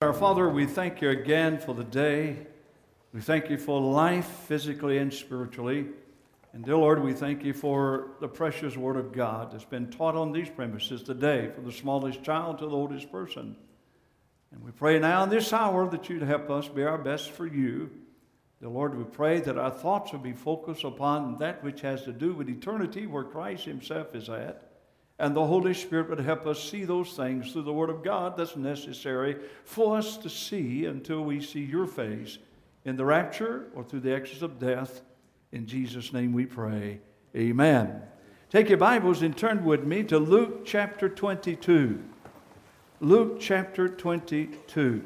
Our Father, we thank you again for the day. We thank you for life, physically and spiritually. And dear Lord, we thank you for the precious Word of God that's been taught on these premises today, from the smallest child to the oldest person. And we pray now in this hour that you'd help us be our best for you. Dear Lord, we pray that our thoughts will be focused upon that which has to do with eternity, where Christ himself is at. And the Holy Spirit would help us see those things through the Word of God that's necessary for us to see until we see your face in the rapture or through the exit of death. In Jesus' name we pray. Amen. Take your Bibles and turn with me to Luke chapter 22. Luke chapter 22.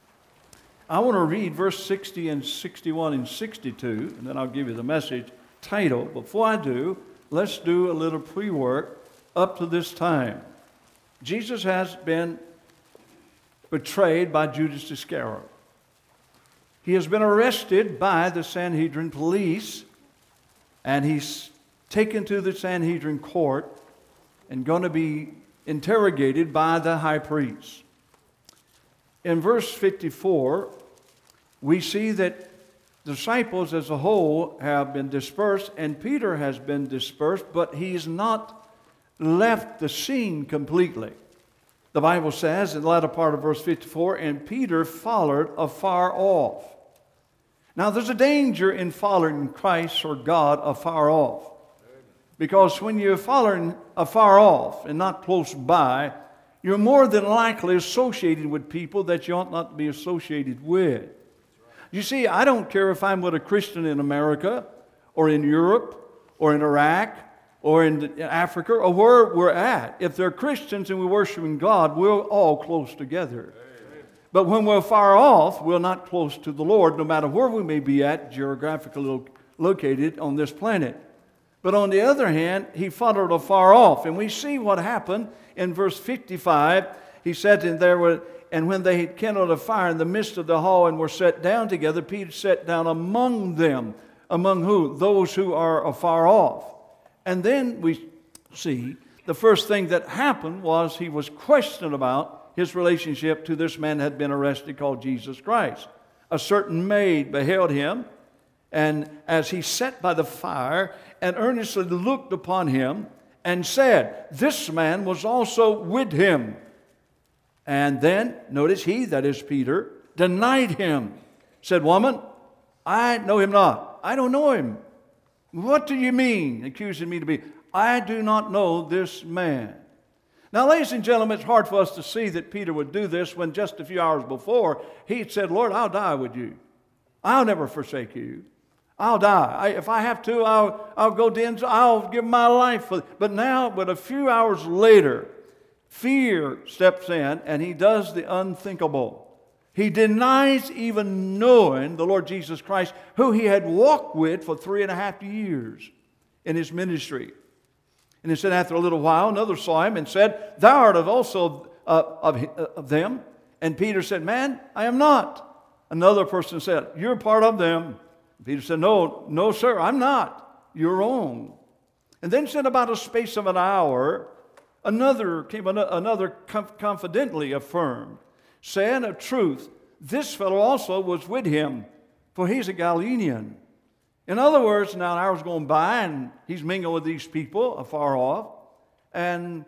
I want to read verse 60 and 61 and 62, and then I'll give you the message title. Before I do, let's do a little pre-work. Up to this time, Jesus has been betrayed by Judas Iscariot. He has been arrested by the Sanhedrin police, and he's taken to the Sanhedrin court and going to be interrogated by the high priest. In verse 54, we see that disciples as a whole have been dispersed, and Peter has been dispersed, but he's not left the scene completely. The Bible says in the latter part of verse 54, and Peter followed afar off. Now there's a danger in following Christ or God afar off. Because when you're following afar off and not close by, you're more than likely associated with people that you ought not to be associated with. You see, I don't care if I'm with a Christian in America or in Europe or in Iraq or in Africa, or where we're at. If they're Christians and we're worshiping God, we're all close together. Amen. But when we're far off, we're not close to the Lord, no matter where we may be at, geographically located on this planet. But on the other hand, he followed afar off. And we see what happened in verse 55. He said, and when they had kindled a fire in the midst of the hall and were set down together, Peter sat down among them. Among who? Those who are afar off. And then we see the first thing that happened was he was questioned about his relationship to this man that had been arrested called Jesus Christ. A certain maid beheld him, and as he sat by the fire, and earnestly looked upon him, and said, this man was also with him. And then, notice he, that is Peter, denied him. Said, woman, I know him not. I don't know him. What do you mean, accusing me to be? I do not know this man. Now, ladies and gentlemen, it's hard for us to see that Peter would do this when just a few hours before he had said, Lord, I'll die with you. I'll never forsake you. I'll die. If I have to, I'll go to I'll give my life for it. But now, a few hours later, fear steps in and he does the unthinkable. He denies even knowing the Lord Jesus Christ, who he had walked with for 3.5 years in his ministry. And he said, after a little while, another saw him and said, thou art also of them. And Peter said, man, I am not. Another person said, you're part of them. Peter said, no, sir, I'm not. You're wrong. And then said, about a space of an hour, another confidently affirmed, saying of truth, this fellow also was with him, for he's a Galilean. In other words, now an hour's going by, and he's mingling with these people afar off, and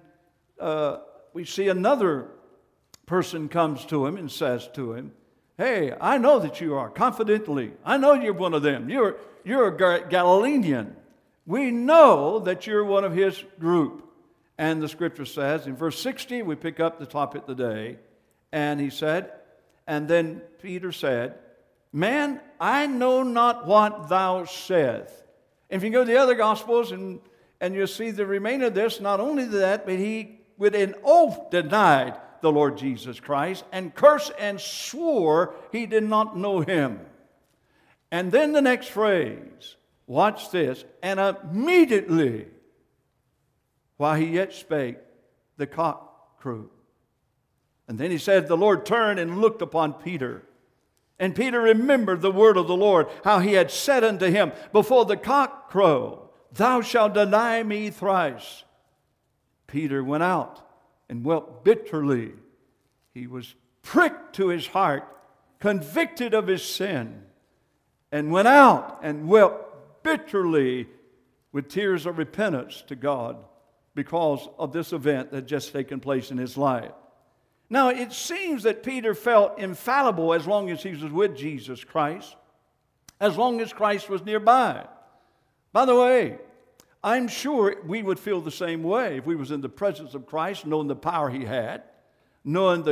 we see another person comes to him and says to him, hey, I know that you are, confidently. I know you're one of them. You're a Galilean. We know that you're one of his group. And the scripture says, in verse 60, we pick up the topic today, and he said, and then Peter said, man, I know not what thou saith. And if you go to the other Gospels and you'll see the remainder of this, not only that, but he with an oath denied the Lord Jesus Christ and cursed and swore he did not know him. And then the next phrase, watch this, and immediately, while he yet spake, the cock crowed. And then he said, the Lord turned and looked upon Peter. And Peter remembered the word of the Lord, how he had said unto him, before the cock crow, thou shalt deny me thrice. Peter went out and wept bitterly. He was pricked to his heart, convicted of his sin, and went out and wept bitterly with tears of repentance to God because of this event that had just taken place in his life. Now, it seems that Peter felt infallible as long as he was with Jesus Christ, as long as Christ was nearby. By the way, I'm sure we would feel the same way if we was in the presence of Christ, knowing the power he had, knowing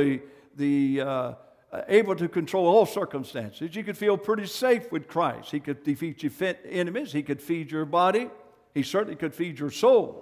able to control all circumstances. You could feel pretty safe with Christ. He could defeat your enemies. He could feed your body. He certainly could feed your soul.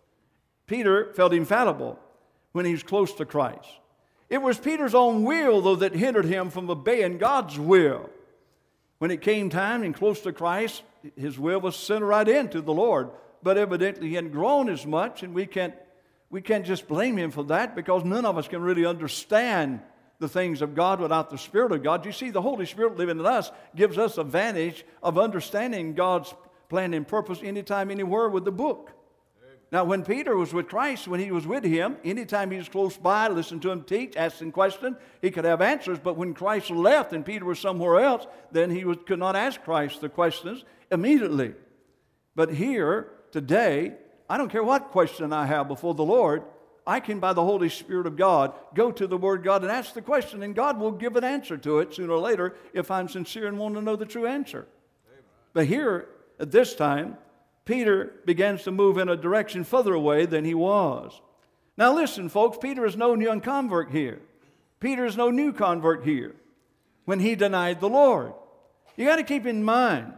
Peter felt infallible when he was close to Christ. It was Peter's own will, though, that hindered him from obeying God's will. When it came time and close to Christ, his will was sent right into the Lord. But evidently he hadn't grown as much, and we can't just blame him for that, because none of us can really understand the things of God without the Spirit of God. You see, the Holy Spirit living in us gives us a vantage of understanding God's plan and purpose anytime, anywhere with the book. Now, when Peter was with Christ, when he was with him, anytime he was close by, listened to him teach, asked him questions, he could have answers. But when Christ left and Peter was somewhere else, then he could not ask Christ the questions immediately. But here, today, I don't care what question I have before the Lord, I can, by the Holy Spirit of God, go to the Word of God and ask the question, and God will give an answer to it sooner or later if I'm sincere and want to know the true answer. Amen. But here, at this time, Peter begins to move in a direction further away than he was. Now listen, folks, Peter is no young convert here. Peter is no new convert here when he denied the Lord. You got to keep in mind,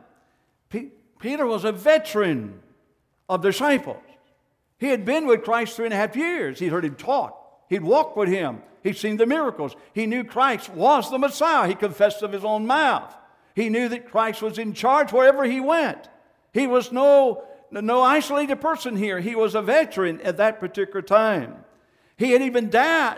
Peter was a veteran of disciples. He had been with Christ 3.5 years. He'd heard him taught. He'd walked with him. He'd seen the miracles. He knew Christ was the Messiah. He confessed of his own mouth. He knew that Christ was in charge wherever he went. He was no isolated person here. He was a veteran at that particular time. He had even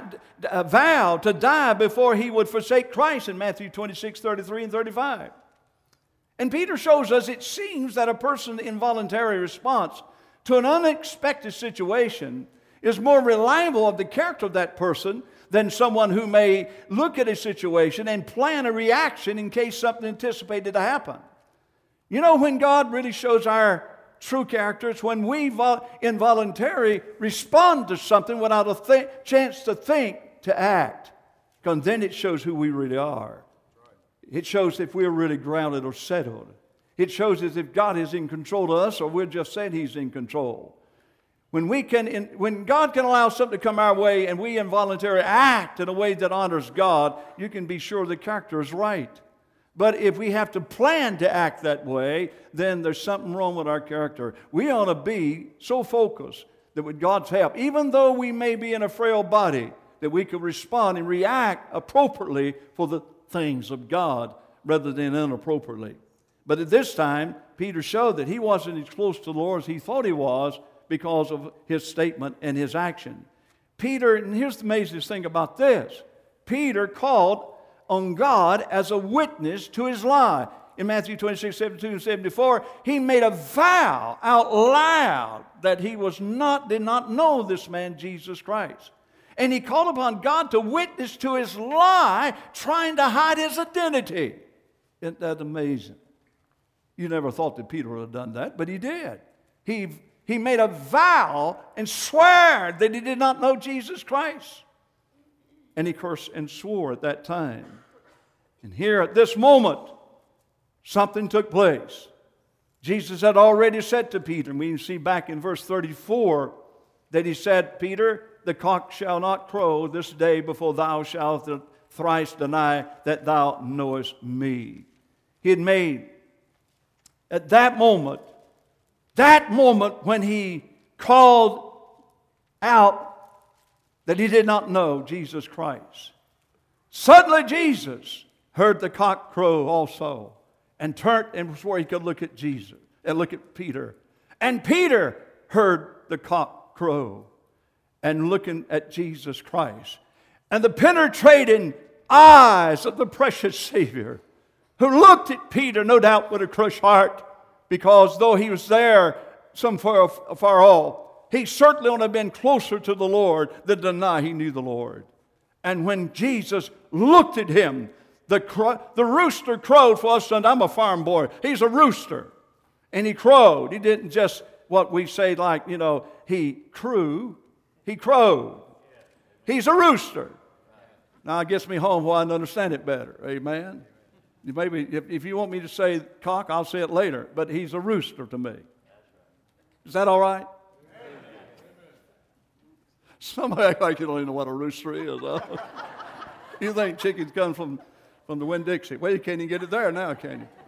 vowed to die before he would forsake Christ in Matthew 26, 33 and 35. And Peter shows us it seems that a person's involuntary response to an unexpected situation is more reliable of the character of that person than someone who may look at a situation and plan a reaction in case something anticipated to happen. You know, when God really shows our true character, it's when we involuntarily respond to something without a chance to think, to act. Because then it shows who we really are. It shows if we're really grounded or settled. It shows as if God is in control of us, or we're just saying He's in control. When God can allow something to come our way and we involuntarily act in a way that honors God, you can be sure the character is right. But if we have to plan to act that way, then there's something wrong with our character. We ought to be so focused that with God's help, even though we may be in a frail body, that we can respond and react appropriately for the things of God rather than inappropriately. But at this time, Peter showed that he wasn't as close to the Lord as he thought he was because of his statement and his action. Peter, and here's the amazing thing about this, Peter called on God as a witness to his lie. In Matthew 26, 72 and 74, he made a vow out loud that he did not know this man, Jesus Christ. And he called upon God to witness to his lie, trying to hide his identity. Isn't that amazing? You never thought that Peter would have done that, but he did. He made a vow and swore that he did not know Jesus Christ. And he cursed and swore at that time. And here at this moment, something took place. Jesus had already said to Peter, and we can see back in verse 34, that he said, Peter, the cock shall not crow this day before thou shalt thrice deny that thou knowest me. He had made, at that moment when he called out that he did not know Jesus Christ, suddenly Jesus heard the cock crow also and turned and was where he could look at Jesus and look at Peter. And Peter heard the cock crow and looking at Jesus Christ. And the penetrating eyes of the precious Savior, who looked at Peter, no doubt with a crushed heart, because though he was there some far off, he certainly would have been closer to the Lord than deny he knew the Lord. And when Jesus looked at him, the rooster crowed for us, and I'm a farm boy. He's a rooster. And he crowed. He didn't just what we say like, he crew. He crowed. He's a rooster. Now it gets me home where I understand it better. Amen. Maybe if you want me to say cock, I'll say it later. But he's a rooster to me. Is that all right? Somebody act like you don't even know what a rooster is. Huh? You think chickens come from the Winn-Dixie. Well, you can't even get it there now, can you?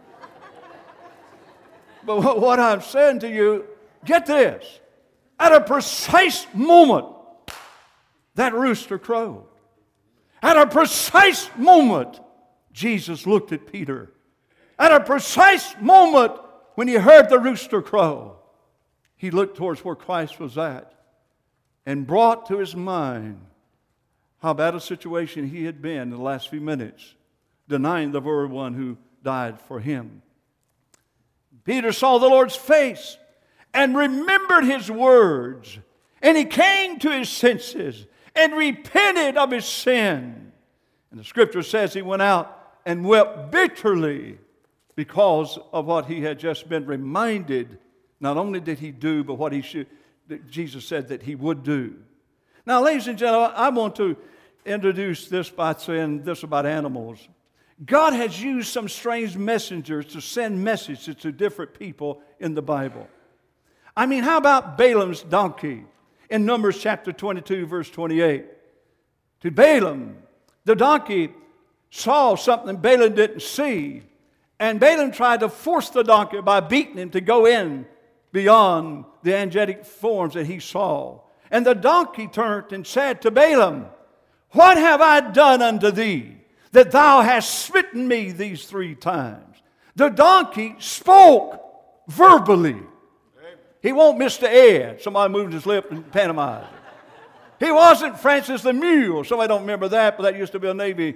But what I'm saying to you, get this. At a precise moment, that rooster crowed. At a precise moment, Jesus looked at Peter. At a precise moment, when he heard the rooster crow, he looked towards where Christ was at and brought to his mind how bad a situation he had been in the last few minutes, denying the very one who died for him. Peter saw the Lord's face and remembered his words, and he came to his senses and repented of his sin. And the scripture says he went out and wept bitterly because of what he had just been reminded. Not only did he do, but what Jesus said that he would do. Now, ladies and gentlemen, I want to introduce this by saying this about animals. God has used some strange messengers to send messages to different people in the Bible. I mean, how about Balaam's donkey in Numbers chapter 22, verse 28? To Balaam, the donkey saw something Balaam didn't see, and Balaam tried to force the donkey by beating him to go in beyond the angelic forms that he saw. And the donkey turned and said to Balaam, "What have I done unto thee, that thou hast smitten me these 3 times?" The donkey spoke verbally. He won't Mr. Ed. Somebody moved his lip and pantomized it. He wasn't Francis the Mule. Somebody don't remember that, but that used to be a Navy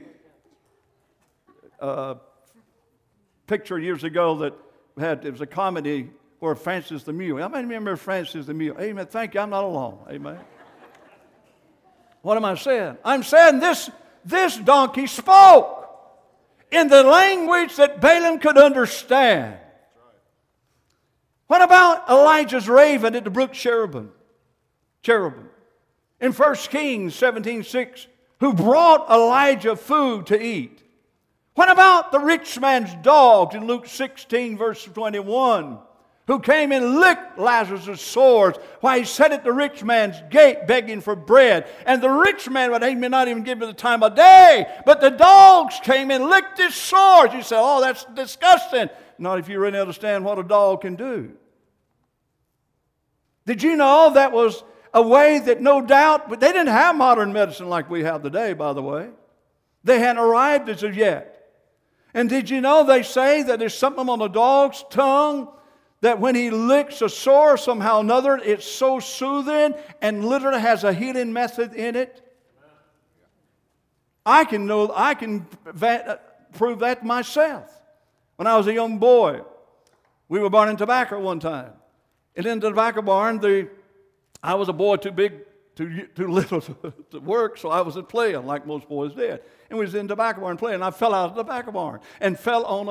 picture years ago that it was a comedy where Francis the Mule. I remember Francis the Mule. Amen. Thank you. I'm not alone. Amen. What am I saying? I'm saying this donkey spoke in the language that Balaam could understand. What about Elijah's raven at the brook Cherubim? In 1 Kings 17:6, who brought Elijah food to eat. What about the rich man's dogs in Luke 16, verse 21, who came and licked Lazarus' sores while he sat at the rich man's gate begging for bread? And the rich man would not even give him the time of day, but the dogs came and licked his sores. You say, "Oh, that's disgusting." Not if you really understand what a dog can do. Did you know that was a way that no doubt, but they didn't have modern medicine like we have today, by the way. They hadn't arrived as of yet. And did you know they say that there's something on a dog's tongue that when he licks a sore somehow or another, it's so soothing and literally has a healing method in it? I can prove that myself. When I was a young boy, we were burning tobacco one time. And in the tobacco barn, I was a boy too big, too little to work, so I wasn't playing like most boys did. And we was in the tobacco barn playing, and I fell out of the tobacco barn and fell on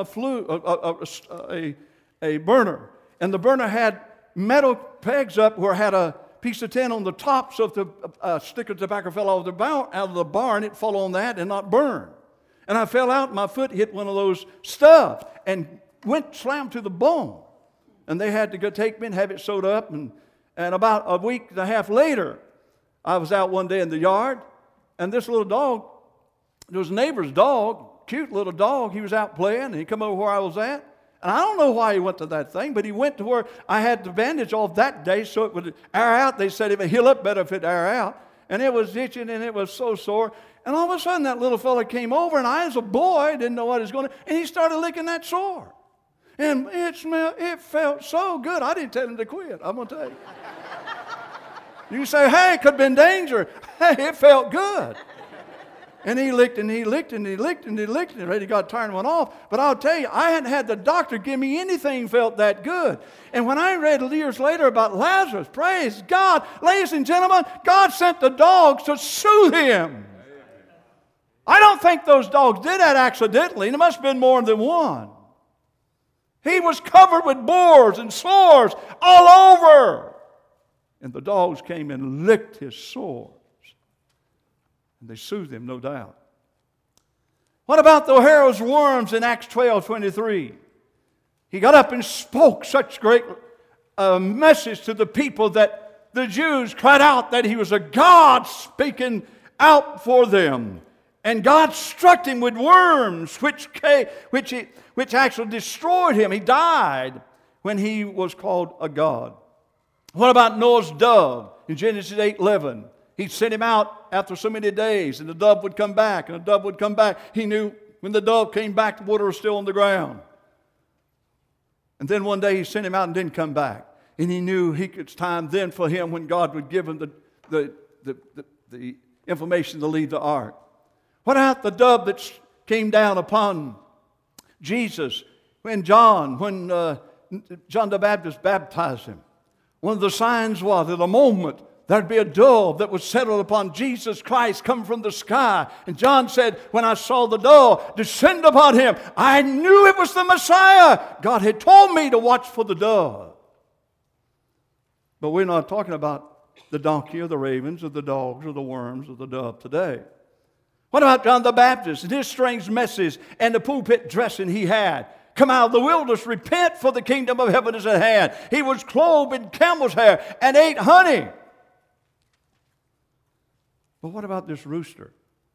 a burner. And the burner had metal pegs up where it had a piece of tin on the top, so if the stick of tobacco fell out of the barn, it'd fall on that and not burn. And I fell out, and my foot hit one of those stuff and went slammed to the bone. And they had to go take me and have it sewed up. And about a week and a half later, I was out one day in the yard, and this little dog, it was a neighbor's dog, cute little dog. He was out playing, and he come over where I was at. And I don't know why he went to that thing, but he went to where I had the bandage off that day so it would air out. They said it would heal up better if it air out. And it was itching, and it was so sore. And all of a sudden, that little fella came over, and I, as a boy, didn't know what he was going to do, and he started licking that sore. And it felt so good. I didn't tell him to quit, I'm going to tell you. You say, "Hey, it could have been danger." Hey, it felt good. And he licked and he licked and he licked and he licked and he got tired and went off. But I'll tell you, I hadn't had the doctor give me anything felt that good. And when I read years later about Lazarus, praise God, ladies and gentlemen, God sent the dogs to soothe him. I don't think those dogs did that accidentally. There must have been more than one. He was covered with bores and sores all over. And the dogs came and licked his sores. And they soothed him, no doubt. What about the Herod's worms in Acts 12:23? He got up and spoke such great message to the people that the Jews cried out that he was a God speaking out for them. And God struck him with worms, which actually destroyed him. He died when he was called a god. What about Noah's dove in Genesis 8:11? He sent him out after so many days, and the dove would come back, and the dove would come back. He knew when the dove came back, the water was still on the ground. And then one day he sent him out and didn't come back. And he knew it's time then for him when God would give him the information to leave the ark. What about the dove that came down upon Jesus when John the Baptist baptized him? One of the signs was at a moment there'd be a dove that was settled upon Jesus Christ come from the sky. And John said, when I saw the dove descend upon him, I knew it was the Messiah. God had told me to watch for the dove. But we're not talking about the donkey or the ravens or the dogs or the worms or the dove today. What about John the Baptist and his strange message and the pulpit dressing he had? Come out of the wilderness, repent, for the kingdom of heaven is at hand. He was clothed in camel's hair and ate honey. But what about this rooster?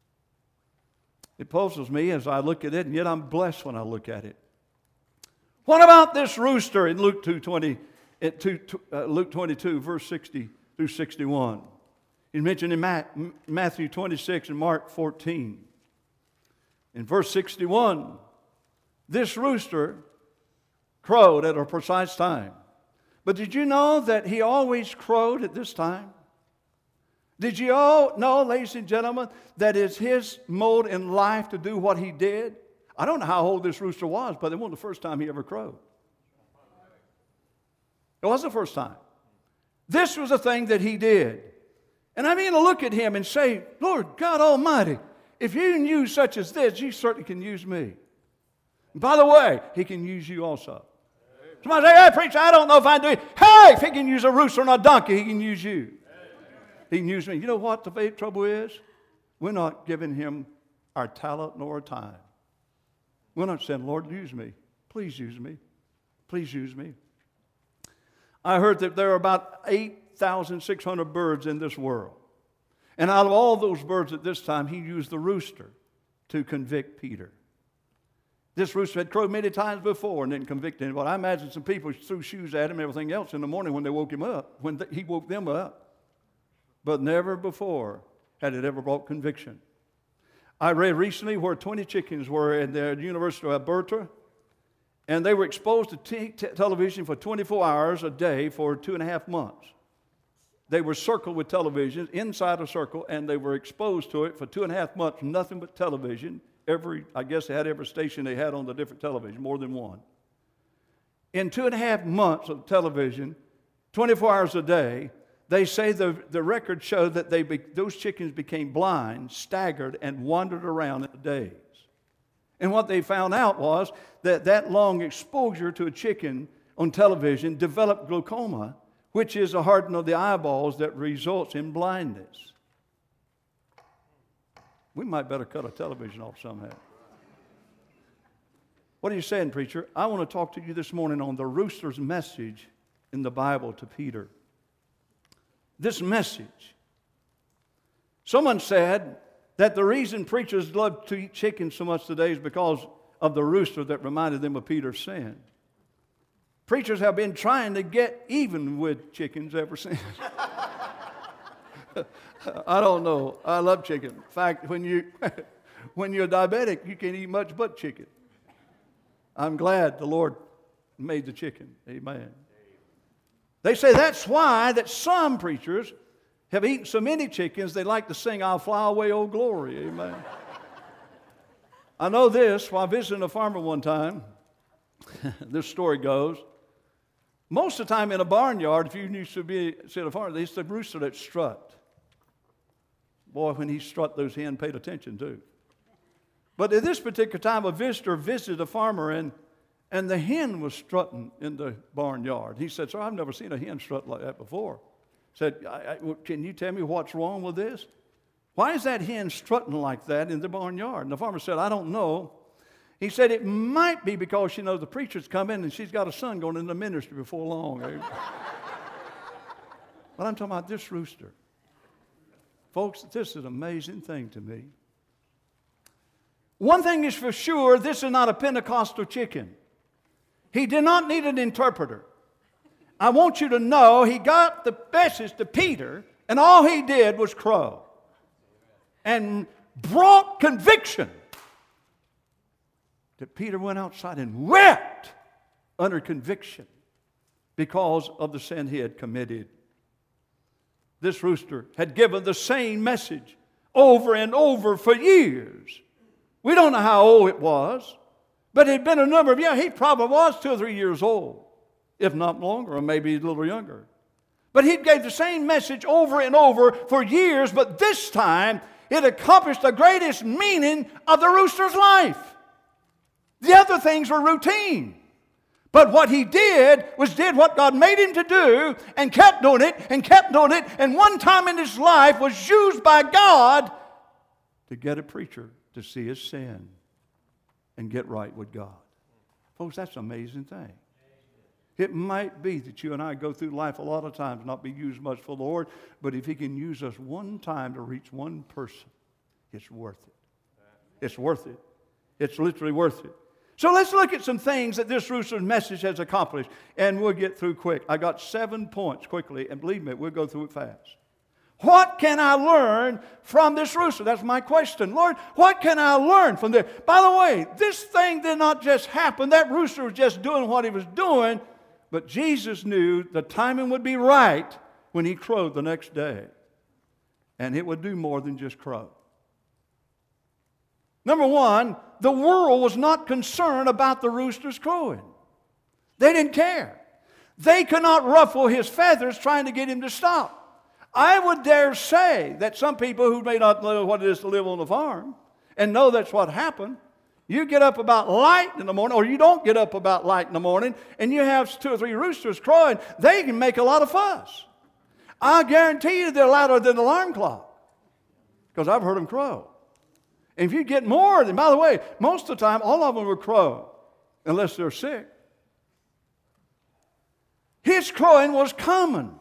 It puzzles me as I look at it, and yet I'm blessed when I look at it. What about this rooster in Luke 22, verse 60 through 61? It's mentioned in Matthew 26 and Mark 14. In verse 61, this rooster crowed at a precise time. But did you know that he always crowed at this time? Did you all know, ladies and gentlemen, that it's his mode in life to do what he did? I don't know how old this rooster was, but it wasn't the first time he ever crowed. It wasn't the first time. This was a thing that he did. And I mean to look at him and say, Lord God Almighty, if you can use such as this, you certainly can use me. And by the way, he can use you also. Somebody say, hey, preacher, I don't know if I do it. Hey, if he can use a rooster and a donkey, he can use you. He can use me. You know what the big trouble is? We're not giving him our talent nor our time. We're not saying, Lord, use me. Please use me. Please use me. I heard that there are about 8,600 birds in this world. And out of all those birds at this time, he used the rooster to convict Peter. This rooster had crowed many times before and didn't convict anybody. I imagine some people threw shoes at him and everything else in the morning when they woke him up, when he woke them up. But never before had it ever brought conviction. I read recently where 20 chickens were in the University of Alberta, and they were exposed to television for 24 hours a day for 2.5 months. They were circled with television inside a circle, and they were exposed to it for 2.5 months, nothing but television. I guess they had every station they had on the different television, more than one. In 2.5 months of television, 24 hours a day, they say the records show that those chickens became blind, staggered, and wandered around in days. And what they found out was that long exposure to a chicken on television developed glaucoma, which is a hardening of the eyeballs that results in blindness. We might better cut a television off somehow. What are you saying, preacher? I want to talk to you this morning on the rooster's message in the Bible to Peter. This message. Someone said that the reason preachers love to eat chicken so much today is because of the rooster that reminded them of Peter's sin. Preachers have been trying to get even with chickens ever since. I don't know. I love chicken. In fact, when you're diabetic, you can't eat much but chicken. I'm glad the Lord made the chicken. Amen. They say that's why that some preachers have eaten so many chickens they like to sing, I'll fly away, oh glory. Amen. I know this, while visiting a farmer one time, this story goes, most of the time in a barnyard, if you used to be at a farm, they used to rooster that strut. Boy, when he strut, those hens paid attention too. But at this particular time, a visitor visited a farmer, and the hen was strutting in the barnyard. He said, "Sir, I've never seen a hen strut like that before." Said, "Can you tell me what's wrong with this? Why is that hen strutting like that in the barnyard?" And the farmer said, "I don't know." He said, "It might be because she knows the preacher's coming and she's got a son going into ministry before long." But I'm talking about this rooster. Folks, this is an amazing thing to me. One thing is for sure, this is not a Pentecostal chicken. He did not need an interpreter. I want you to know he got the message to Peter, and all he did was crow. And brought conviction. That Peter went outside and wept under conviction because of the sin he had committed. This rooster had given the same message over and over for years. We don't know how old it was, but it had been a number of years. He probably was 2 or 3 years old, if not longer, or maybe a little younger. But he gave the same message over and over for years, but this time it accomplished the greatest meaning of the rooster's life. The other things were routine. But what he did was did what God made him to do and kept doing it and kept doing it. And one time in his life was used by God to get a preacher to see his sin and get right with God. Folks, that's an amazing thing. It might be that you and I go through life a lot of times, not be used much for the Lord, but if he can use us one time to reach one person, it's worth it. It's worth it. It's literally worth it. So let's look at some things that this rooster's message has accomplished, and we'll get through quick. I got 7 points quickly, and believe me, we'll go through it fast. What can I learn from this rooster? That's my question. Lord, what can I learn from this? By the way, this thing did not just happen. That rooster was just doing what he was doing, but Jesus knew the timing would be right when he crowed the next day. And it would do more than just crow. Number one, the world was not concerned about the rooster's crowing. They didn't care. They could not ruffle his feathers trying to get him to stop. I would dare say that some people who may not know what it is to live on a farm and know that's what happened, you get up about light in the morning, or you don't get up about light in the morning, and you have 2 or 3 roosters crowing, they can make a lot of fuss. I guarantee you they're louder than the alarm clock, because I've heard them crow. And if you get more, and by the way, most of the time, all of them will crow, unless they're sick. His crowing was common.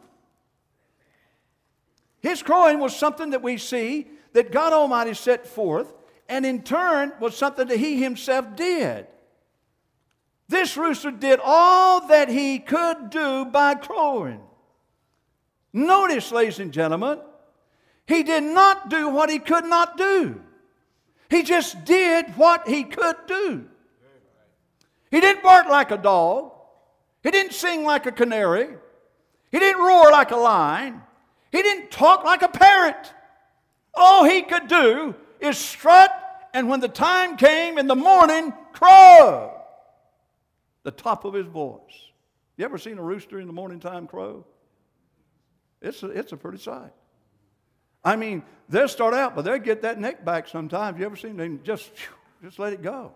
His crowing was something that we see that God Almighty set forth, and in turn was something that he himself did. This rooster did all that he could do by crowing. Notice, ladies and gentlemen, he did not do what he could not do. He just did what he could do. He didn't bark like a dog. He didn't sing like a canary. He didn't roar like a lion. He didn't talk like a parrot. All he could do is strut, and when the time came in the morning, crow. The top of his voice. You ever seen a rooster in the morning time crow? It's a pretty sight. I mean, they'll start out, but they'll get that neck back sometimes. You ever seen them? Just let it go.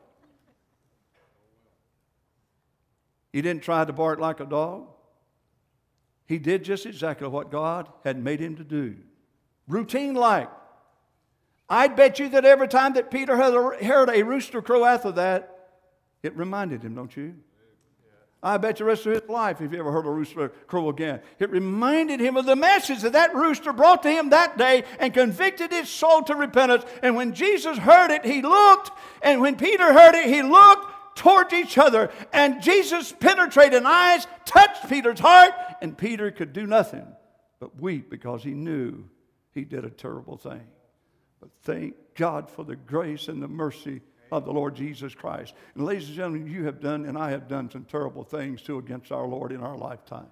He didn't try to bark like a dog. He did just exactly what God had made him to do. Routine-like. I'd bet you that every time that Peter heard a rooster crow after that, it reminded him, don't you? I bet the rest of his life, if he ever heard a rooster crow again, it reminded him of the message that that rooster brought to him that day and convicted his soul to repentance. And when Jesus heard it, he looked. And when Peter heard it, he looked towards each other. And Jesus' penetrating eyes touched Peter's heart. And Peter could do nothing but weep because he knew he did a terrible thing. But thank God for the grace and the mercy of the Lord Jesus Christ. And ladies and gentlemen, you have done and I have done some terrible things too against our Lord in our lifetime.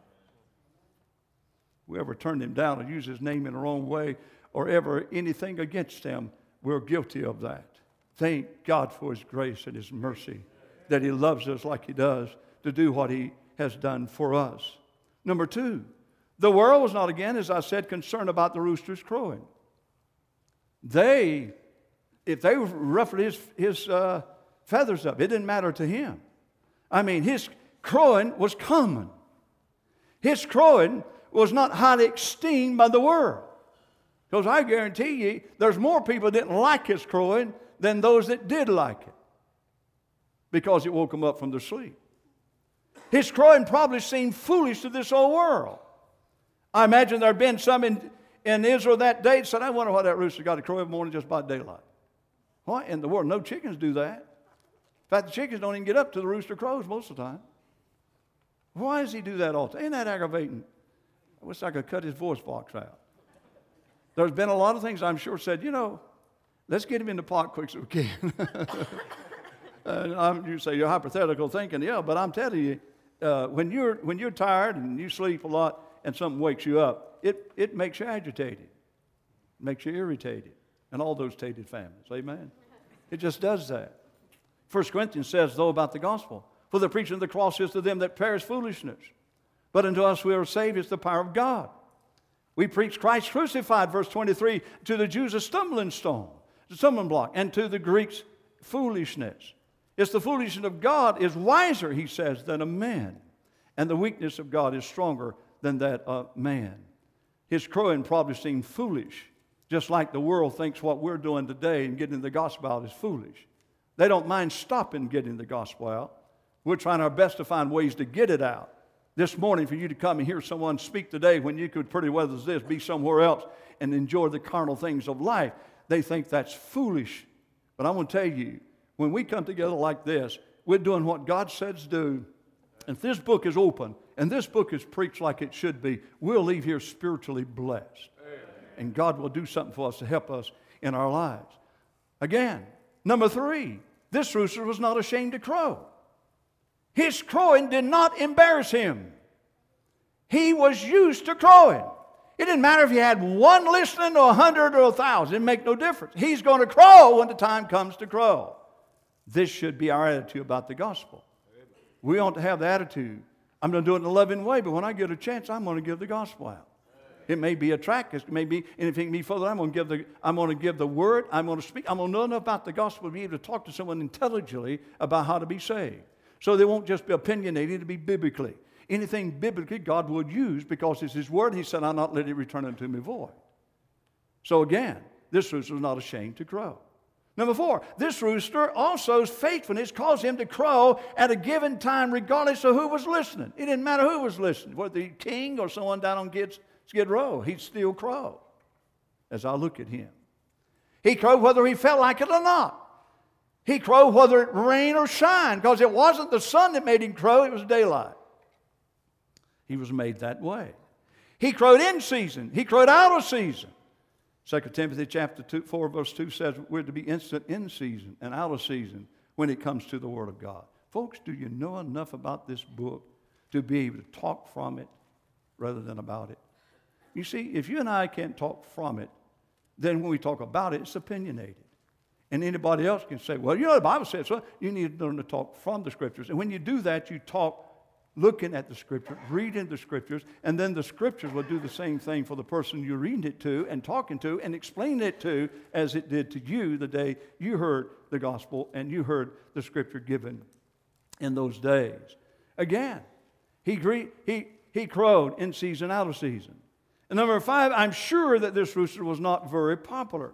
We ever turned him down or used his name in the wrong way or ever anything against him, we're guilty of that. Thank God for his grace and his mercy that he loves us like he does to do what he has done for us. Number two, the world was not, again, as I said, concerned about the rooster's crowing. They if they ruffled his feathers up, it didn't matter to him. I mean, his crowing was common. His crowing was not highly esteemed by the world. Because I guarantee you, there's more people that didn't like his crowing than those that did like it. Because it woke them up from their sleep. His crowing probably seemed foolish to this old world. I imagine there had been some in Israel that day that said, I wonder why that rooster got to crow every morning just by daylight. What in the world? No chickens do that. In fact, the chickens don't even get up till the rooster crows most of the time. Why does he do that all the time? Ain't that aggravating? I wish I could cut his voice box out. There's been a lot of things I'm sure said, let's get him in the pot quick as we can. You say you're hypothetical thinking, yeah, but I'm telling you, when you're tired and you sleep a lot and something wakes you up, it makes you agitated. It makes you irritated. And all those tated families, amen? It just does that. 1 Corinthians says, though, about the gospel, for the preaching of the cross is to them that perish foolishness, but unto us who are saved is the power of God. We preach Christ crucified, verse 23, to the Jews a stumbling stone, a stumbling block, and to the Greeks foolishness. It's the foolishness of God is wiser, he says, than a man, and the weakness of God is stronger than that of man. His crowing probably seemed foolish, just like the world thinks what we're doing today and getting the gospel out is foolish. They don't mind stopping getting the gospel out. We're trying our best to find ways to get it out. This morning, for you to come and hear someone speak today when you could pretty well as this be somewhere else and enjoy the carnal things of life, they think that's foolish. But I want to tell you, when we come together like this, we're doing what God says do. And if this book is open and this book is preached like it should be, we'll leave here spiritually blessed. And God will do something for us to help us in our lives. Again, number 3, this rooster was not ashamed to crow. His crowing did not embarrass him. He was used to crowing. It didn't matter if he had one listening or 100 or 1,000. It didn't make no difference. He's going to crow when the time comes to crow. This should be our attitude about the gospel. We ought to have the attitude, I'm going to do it in a loving way, but when I get a chance, I'm going to give the gospel out. It may be a tract, it may be anything me further. I'm going to give the word, I'm going to speak. I'm going to know enough about the gospel to be able to talk to someone intelligently about how to be saved. So they won't just be opinionated, to be biblically. Anything biblically God would use because it's His word. He said, I'll not let it return unto me void. So again, this rooster was not ashamed to crow. Number 4, this rooster also's faithfulness caused him to crow at a given time regardless of who was listening. It didn't matter who was listening, whether the king or someone down on Skid Row, he'd still crow as I look at him. He crowed whether he felt like it or not. He crowed whether it rained or shine, because it wasn't the sun that made him crow, it was daylight. He was made that way. He crowed in season. He crowed out of season. 2 Timothy chapter 4, verse 2 says we're to be instant in season and out of season when it comes to the Word of God. Folks, do you know enough about this book to be able to talk from it rather than about it? You see, if you and I can't talk from it, then when we talk about it, it's opinionated. And anybody else can say, well, the Bible says so. You need to learn to talk from the Scriptures. And when you do that, you talk looking at the Scripture, reading the Scriptures, and then the Scriptures will do the same thing for the person you're reading it to and talking to and explaining it to as it did to you the day you heard the gospel and you heard the Scripture given in those days. Again, he crowed in season, out of season. And number 5, I'm sure that this rooster was not very popular.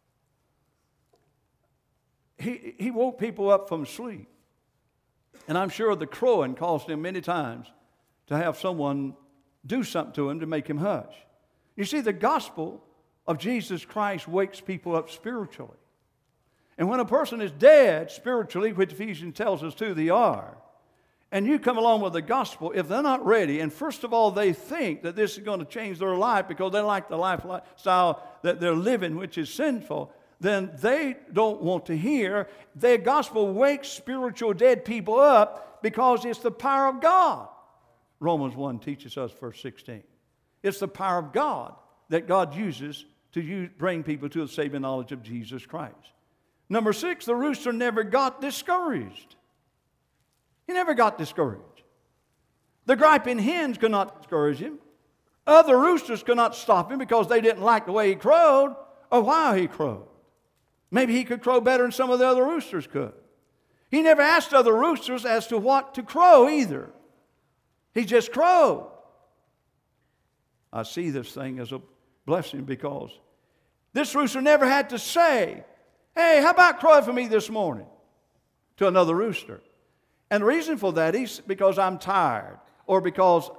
He woke people up from sleep. And I'm sure the crowing caused him many times to have someone do something to him to make him hush. You see, the gospel of Jesus Christ wakes people up spiritually. And when a person is dead spiritually, which Ephesians tells us too, they are, and you come along with the gospel, if they're not ready, and first of all, they think that this is going to change their life because they like the lifestyle that they're living, which is sinful, then they don't want to hear. The gospel wakes spiritual dead people up because it's the power of God. Romans 1 teaches us, verse 16. It's the power of God that God uses to bring people to the saving knowledge of Jesus Christ. Number 6, the rooster never got discouraged. He never got discouraged. The griping hens could not discourage him. Other roosters could not stop him because they didn't like the way he crowed or why he crowed. Maybe he could crow better than some of the other roosters could. He never asked other roosters as to what to crow either. He just crowed. I see this thing as a blessing because this rooster never had to say, hey, how about crowing for me this morning to another rooster? And the reason for that is because I'm tired or because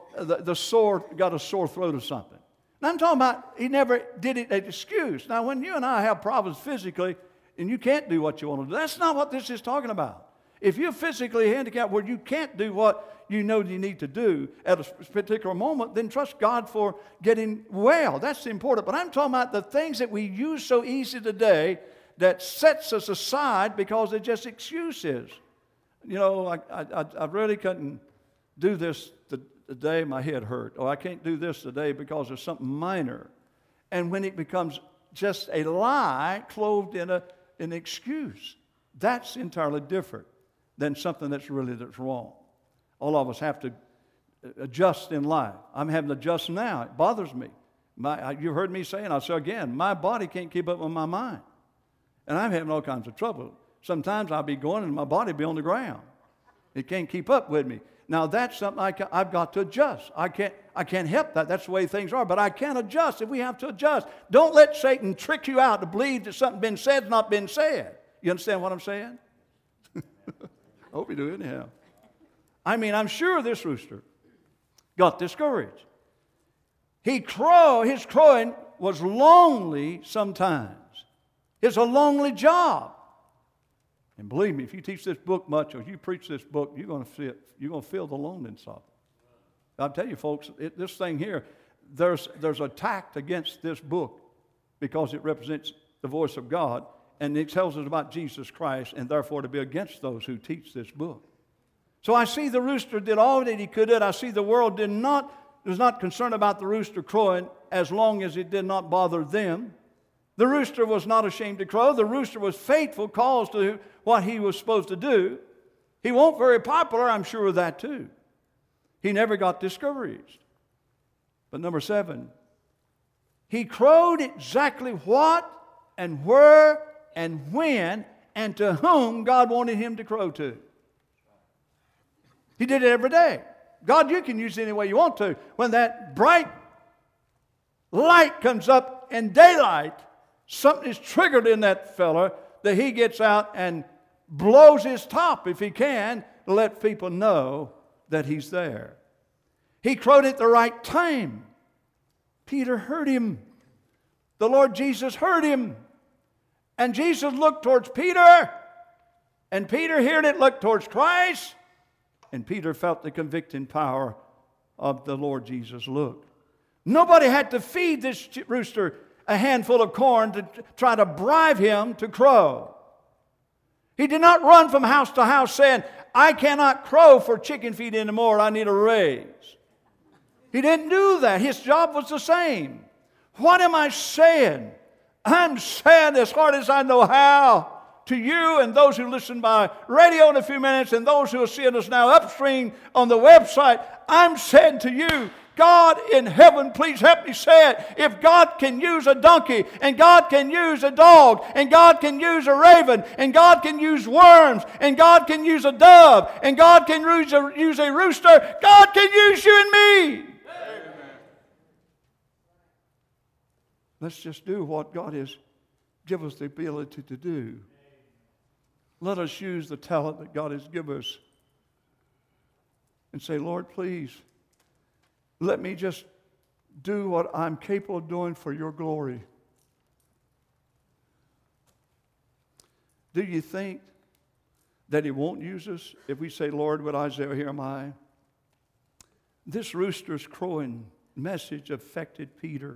got a sore throat or something. And I'm talking about he never did it an excuse. Now, when you and I have problems physically and you can't do what you want to do, that's not what this is talking about. If you're physically handicapped where you can't do what you know you need to do at a particular moment, then trust God for getting well. That's important. But I'm talking about the things that we use so easy today that sets us aside because they're just excuses. You know, I really couldn't do this the day my head hurt, or I can't do this today because there's something minor. And when it becomes just a lie clothed in an excuse, that's entirely different than something that's wrong. All of us have to adjust in life. I'm having to adjust now. It bothers me. You've heard me say, and I'll say again, my body can't keep up with my mind. And I'm having all kinds of trouble. Sometimes I'll be going and my body will be on the ground. It can't keep up with me. Now that's something I've got to adjust. I can't help that. That's the way things are. But I can adjust if we have to adjust. Don't let Satan trick you out to believe that something been said has not been said. You understand what I'm saying? I hope you do anyhow. I mean, I'm sure this rooster got discouraged. His crowing was lonely sometimes. It's a lonely job. And believe me, if you teach this book much or you preach this book, you're going to feel the loneliness of it. I'll tell you, folks, this thing here, there's a tact against this book because it represents the voice of God, and it tells us about Jesus Christ, and therefore to be against those who teach this book. So I see the rooster did all that he could do. I see the world was not concerned about the rooster crowing as long as it did not bother them. The rooster was not ashamed to crow. The rooster was faithful, calls to what he was supposed to do. He wasn't very popular, I'm sure of that too. He never got discouraged. But number 7, he crowed exactly what and where and when and to whom God wanted him to crow to. He did it every day. God, you can use it any way you want to. When that bright light comes up in daylight, something is triggered in that fella that he gets out and blows his top, if he can, to let people know that he's there. He crowed at the right time. Peter heard him. The Lord Jesus heard him. And Jesus looked towards Peter. And Peter, hearing it, looked towards Christ. And Peter felt the convicting power of the Lord Jesus' look. Nobody had to feed this rooster a handful of corn to try to bribe him to crow. He did not run from house to house saying, I cannot crow for chicken feed anymore, I need a raise. He didn't do that. His job was the same. What am I saying? I'm saying as hard as I know how to you and those who listen by radio in a few minutes and those who are seeing us now upstream on the website. I'm saying to you, God in heaven, please help me say it. If God can use a donkey, and God can use a dog, and God can use a raven, and God can use worms, and God can use a dove, and God can use a rooster, God can use you and me. Amen. Let's just do what God has given us the ability to do. Let us use the talent that God has given us and say, Lord, please, let me just do what I'm capable of doing for your glory. Do you think that he won't use us if we say, Lord, with Isaiah, here am I? This rooster's crowing message affected Peter.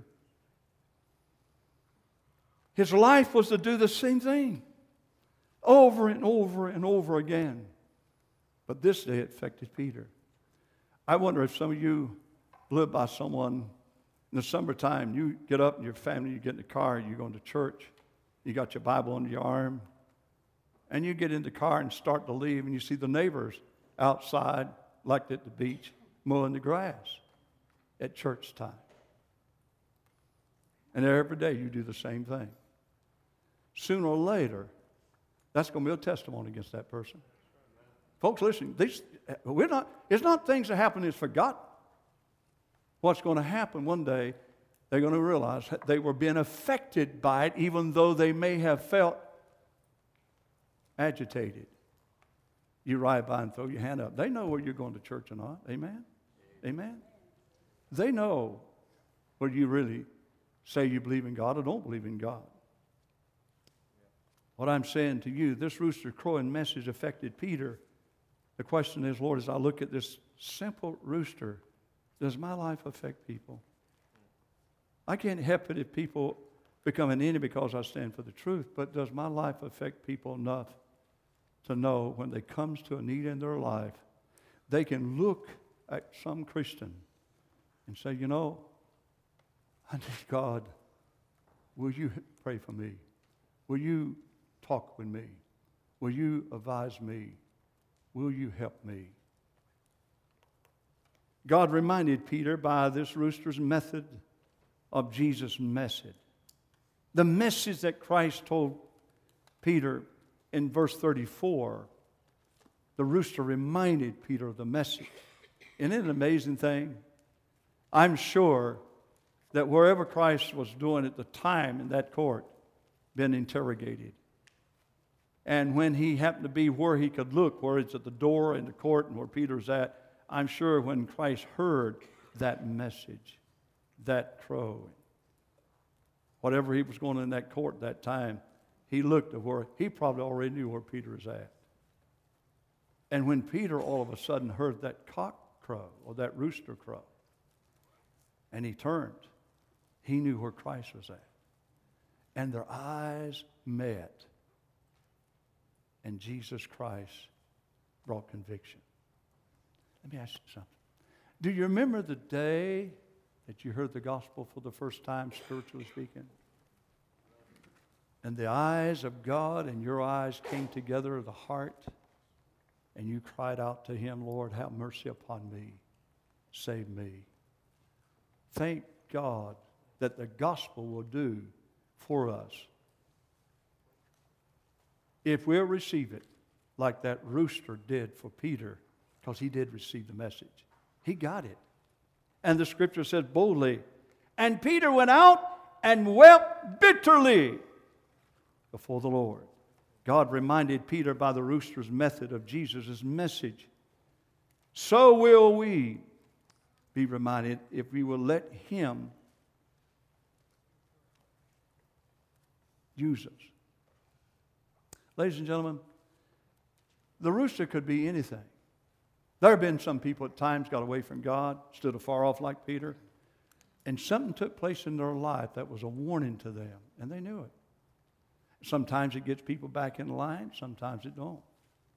His life was to do the same thing over and over and over again. But this day it affected Peter. I wonder if some of you live by someone in the summertime. You get up and your family, you get in the car, you're going to church, you got your Bible under your arm, and you get in the car and start to leave, and you see the neighbors outside, like at the beach, mowing the grass at church time. And every day you do the same thing. sooner or later, that's going to be a testimony against that person. Folks, listen, it's not things that happen that's forgotten. What's going to happen one day, they're going to realize that they were being affected by it, even though they may have felt agitated. You ride by and throw your hand up. They know where you're going to church or not. Amen? Amen? They know whether you really say you believe in God or don't believe in God. What I'm saying to you, this rooster crowing message affected Peter. The question is, Lord, as I look at this simple rooster, does my life affect people? I can't help it if people become an enemy because I stand for the truth, but does my life affect people enough to know when they comes to a need in their life, they can look at some Christian and say, you know, I need God. Will you pray for me? Will you talk with me? Will you advise me? Will you help me? God reminded Peter by this rooster's method of Jesus' message. The message that Christ told Peter in verse 34, the rooster reminded Peter of the message. Isn't it an amazing thing? I'm sure that wherever Christ was doing at the time in that court, been interrogated. And when he happened to be where he could look, where it's at the door in the court and where Peter's at, I'm sure when Christ heard that message, that crow, whatever he was going in that court that time, he looked at where, he probably already knew where Peter was at. And when Peter all of a sudden heard that cock crow, or that rooster crow, and he turned, he knew where Christ was at. And their eyes met. And Jesus Christ brought conviction. Let me ask you something. Do you remember the day that you heard the gospel for the first time, spiritually speaking? And the eyes of God and your eyes came together, the heart, and you cried out to him, Lord, have mercy upon me. Save me. Thank God that the gospel will do for us if we'll receive it like that rooster did for Peter, because he did receive the message. He got it. And the scripture says boldly, and Peter went out and wept bitterly before the Lord. God reminded Peter by the rooster's method of Jesus' message. So will we be reminded if we will let him use us. Ladies and gentlemen, the rooster could be anything. There have been some people at times got away from God, stood afar off like Peter, and something took place in their life that was a warning to them, and they knew it. Sometimes it gets people back in line, sometimes it don't.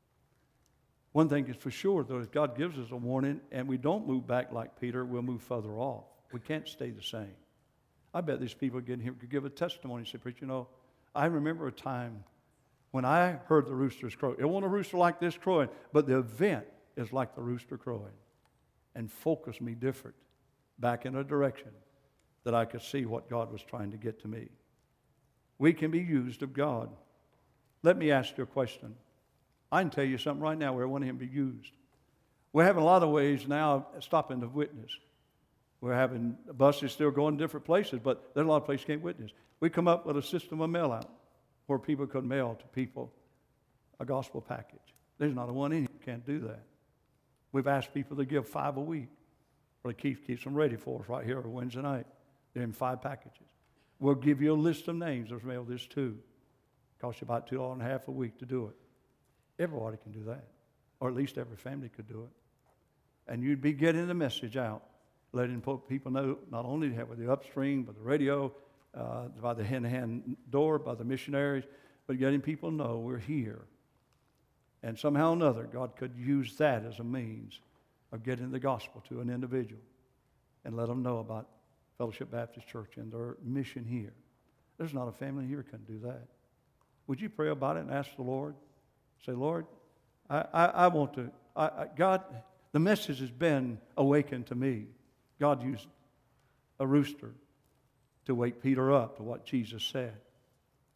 One thing is for sure, though, if God gives us a warning and we don't move back like Peter, we'll move further off. We can't stay the same. I bet these people getting here could give a testimony and say, preacher, you know, I remember a time when I heard the roosters crow. It wasn't a rooster like this crowing, but the event is like the rooster crowing, and focused me different back in a direction that I could see what God was trying to get to me. We can be used of God. Let me ask you a question. I can tell you something right now where I want him to be used. We're having a lot of ways now of stopping the witness. We're having buses still going different places, but there's a lot of places you can't witness. We come up with a system of mail out where people could mail to people a gospel package. There's not a one in here who can't do that. We've asked people to give 5 a week. Well, Keith keeps them ready for us right here on Wednesday night. They're in 5 packages. We'll give you a list of names. There's mail this too. Costs you about $2.50 a week to do it. Everybody can do that. Or at least every family could do it. And you'd be getting the message out, letting people know not only have the upstream, but the radio, by the hand-to-hand door, by the missionaries, but getting people know we're here. And somehow or another, God could use that as a means of getting the gospel to an individual and let them know about Fellowship Baptist Church and their mission here. There's not a family here who can do that. Would you pray about it and ask the Lord? Say, Lord, I want to, God, the message has been awakened to me. God used a rooster to wake Peter up to what Jesus said.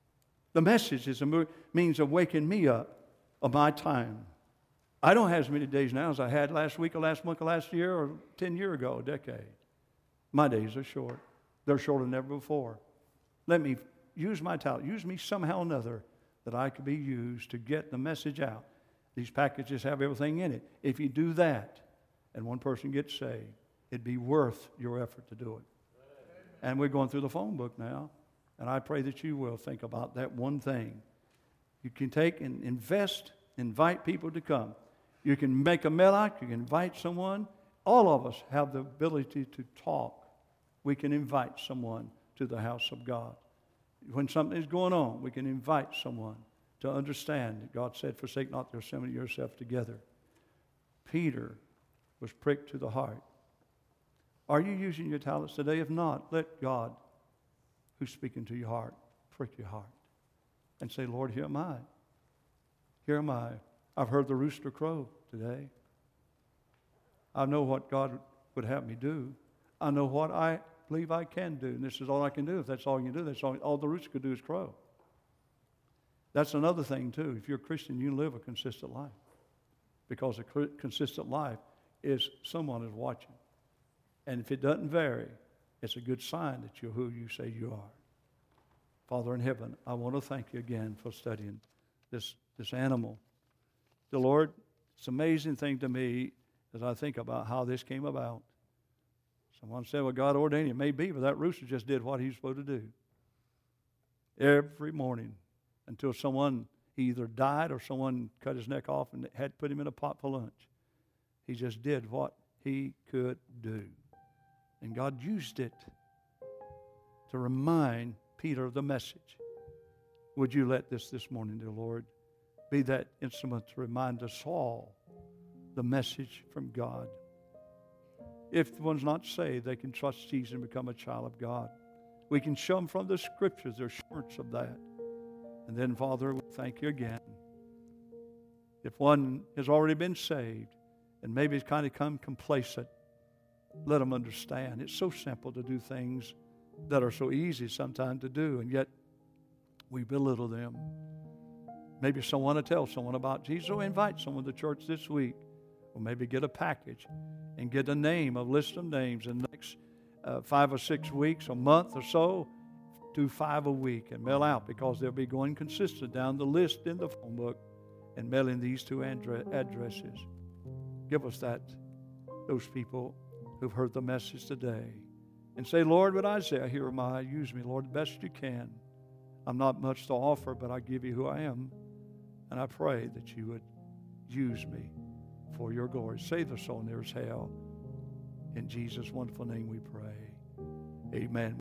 The message is a means of waking me up of my time. I don't have as many days now as I had last week or last month or last year or 10 years ago, a decade. My days are short. They're shorter than ever before. Let me use my talent. Use me somehow or another that I could be used to get the message out. These packages have everything in it. If you do that and one person gets saved, it'd be worth your effort to do it. And we're going through the phone book now, and I pray that you will think about that one thing. You can take and invite people to come. You can make a mail out, you can invite someone. All of us have the ability to talk. We can invite someone to the house of God. When something is going on, we can invite someone to understand that God said, forsake not the assembly of yourself together. Peter was pricked to the heart. Are you using your talents today? If not, let God, who's speaking to your heart, prick your heart and say, Lord, here am I. Here am I. I've heard the rooster crow today. I know what God would have me do. I know what I believe I can do, and this is all I can do. If that's all you can do, that's all the rooster could do is crow. That's another thing, too. If you're a Christian, you live a consistent life. Because a consistent life is someone is watching. And if it doesn't vary, it's a good sign that you're who you say you are. Father in heaven, I want to thank you again for studying this animal. The Lord, it's an amazing thing to me as I think about how this came about. Someone said, well, God ordained it. It may be, but that rooster just did what he was supposed to do. Every morning until someone either died or someone cut his neck off and had put him in a pot for lunch. He just did what he could do. And God used it to remind Peter of the message. Would you let this morning, dear Lord, be that instrument to remind us all the message from God. If one's not saved, they can trust Jesus and become a child of God. We can show them from the Scriptures the assurance of that. And then, Father, we thank you again. If one has already been saved and maybe has kind of come complacent, let them understand. It's so simple to do things that are so easy sometimes to do, and yet we belittle them. Maybe someone to tell someone about Jesus, or invite someone to church this week, or maybe get a package and get a name, a list of names in the next 5 or 6 weeks, a month or so. Do 5 a week and mail out, because they'll be going consistent down the list in the phone book and mailing these 2 addresses. Give us those people who've heard the message today, and say, Lord, what Isaiah, here am I, use me, Lord, the best you can. I'm not much to offer, but I give you who I am, and I pray that you would use me for your glory. Save the soul near as hell. In Jesus' wonderful name we pray. Amen.